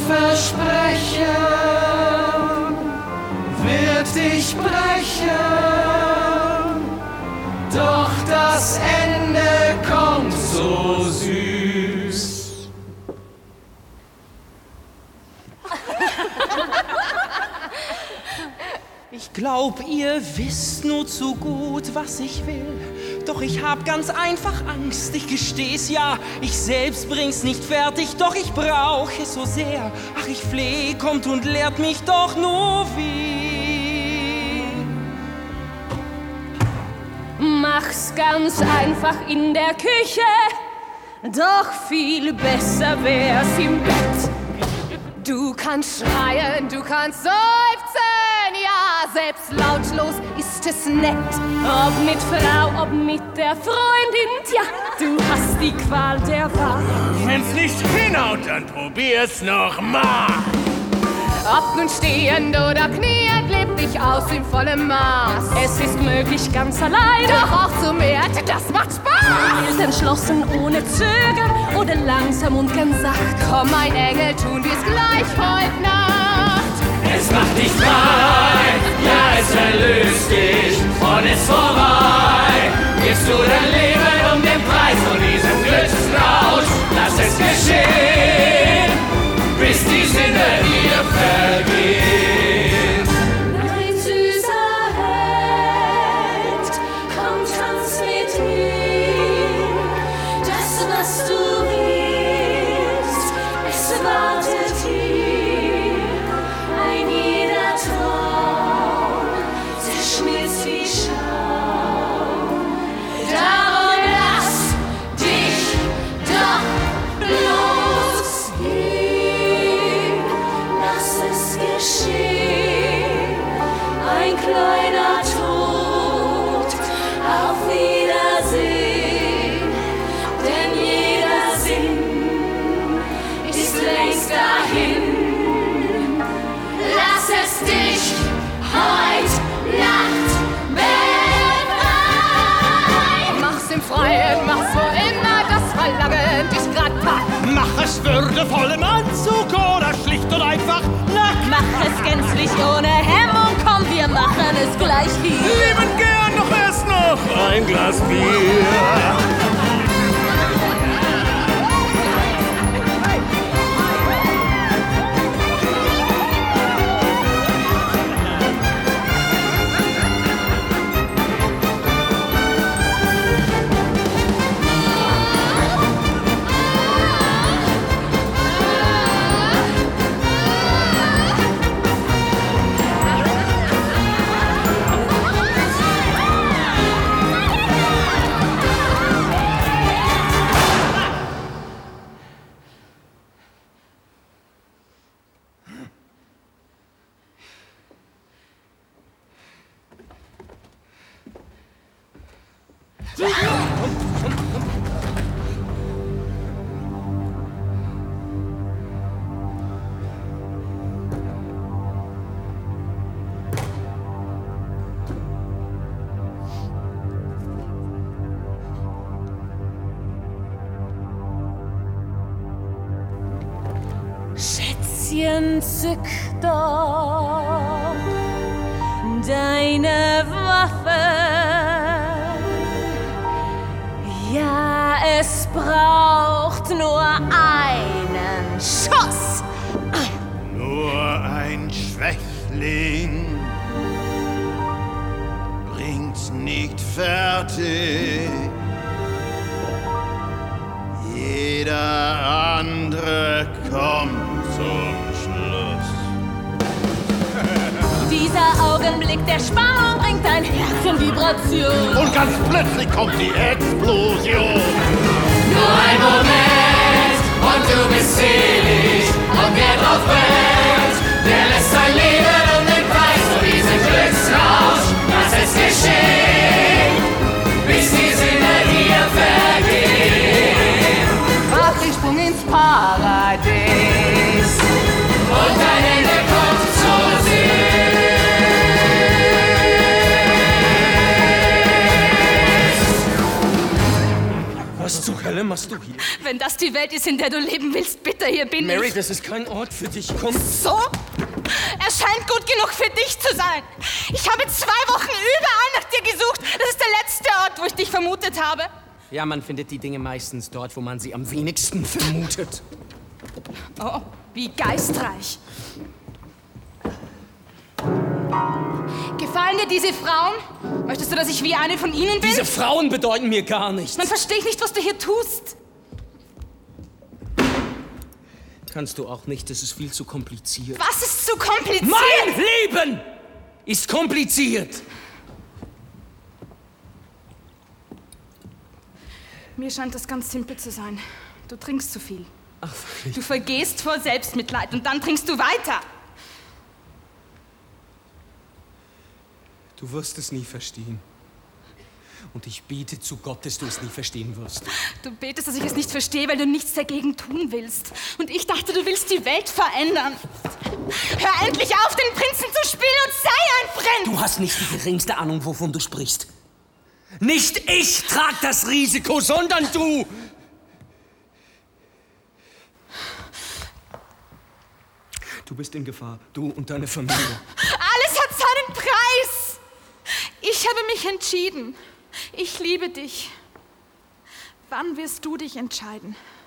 Versprechen wird dich brechen, doch das Ende kommt so süß. Ich glaub, ihr wisst nur zu gut, was ich will. Doch ich hab ganz einfach Angst, ich gesteh's ja. Ich selbst bring's nicht fertig, doch ich brauch es so sehr. Ach, ich fleh, kommt und lehrt mich doch nur wie. Mach's ganz einfach in der Küche, doch viel besser wär's im Bett. Du kannst schreien, du kannst seufzen, ja, selbst lautlos ist es nett. Ob mit Frau, ob mit der Freundin, tja, du hast die Qual der Wahl. Wenn's nicht hinhaut, dann probier's noch mal. Ob nun stehend oder kniend, leb dich aus im vollen Maß. Es ist möglich ganz allein, doch auch zu mehr, das macht Spaß. Wild entschlossen, ohne Zögern oder langsam und ganz sacht. Komm, mein Engel, tun wir's gleich heut Nacht. Es macht dich frei, ja, es erlöst dich und ist vorbei. Gibst du dein Leben um den Preis von diesem Glücksrausch, lass es geschehen, bis die Sinne dir vergehen. Mein süßer Held, komm, tanz mit mir. Das, was du willst, es wartet hier. Ein jeder Traum zerschmilzt wie Schaum. Darum lass dich doch bloß gehen. Lass es geschehen. Ein kleiner Tod. Auf Wiedersehen. Denn jeder Sinn ist längst dahin. Lass es dich heut Nacht befreien. Mach's im Freien, mach's wo immer das Verlangen dich grad packt. Mach es würdevoll im Anzug oder schlicht und einfach nackt. Mach es gänzlich ohne Hemmung, komm, wir machen es gleich hier. Lieben gern noch erst noch ein Glas Bier. Schätzchen, zück doch deine Waffe. Ja, es braucht nur einen Schuss. Nur ein Schwächling bringt's nicht fertig. Jeder andere kommt zum Schluss. Dieser Augenblick der Spannung bringt dein Herz in Vibration. Und ganz plötzlich kommt die Explosion. Nur ein Moment und du bist selig und wer drauf brennt, der lässt sein Leben um den Preis von diesem Glücksrausch. Lass es geschehen, bis die Sinne dir vergehen. Mach den Sprung ins Paradies Und dein Ende kommt zu süß. Was zur Hölle Hölle machst du hier? Wenn das die Welt ist, in der du leben willst, bitte, hier bin Mary, ich. das ist kein Ort für dich. Komm. So? Er scheint gut genug für dich zu sein. Ich habe 2 Wochen überall nach dir gesucht. Das ist der letzte Ort, wo ich dich vermutet habe. Ja, man findet die Dinge meistens dort, wo man sie am wenigsten vermutet. Oh, wie geistreich. Gefallen dir diese Frauen? Möchtest du, dass ich wie eine von ihnen bin? Diese Frauen bedeuten mir gar nichts. Dann verstehe ich nicht, was du hier tust. Kannst du auch nicht, das ist viel zu kompliziert. Was ist so kompliziert? Mein Leben ist kompliziert. Mir scheint das ganz simpel zu sein. Du trinkst zu viel. Ach, wirklich? Du vergehst vor Selbstmitleid und dann trinkst du weiter. Du wirst es nie verstehen. Und ich bete zu Gott, dass du es nie verstehen wirst. Du betest, dass ich es nicht verstehe, weil du nichts dagegen tun willst. Und ich dachte, du willst die Welt verändern. Hör endlich auf, den Prinzen zu spielen und sei ein Fremd! Du hast nicht die geringste Ahnung, wovon du sprichst. Nicht ich trage das Risiko, sondern du! Du bist in Gefahr, du und deine Familie. Alles hat seinen Preis! Ich habe mich entschieden. Ich liebe dich. Wann wirst du dich entscheiden?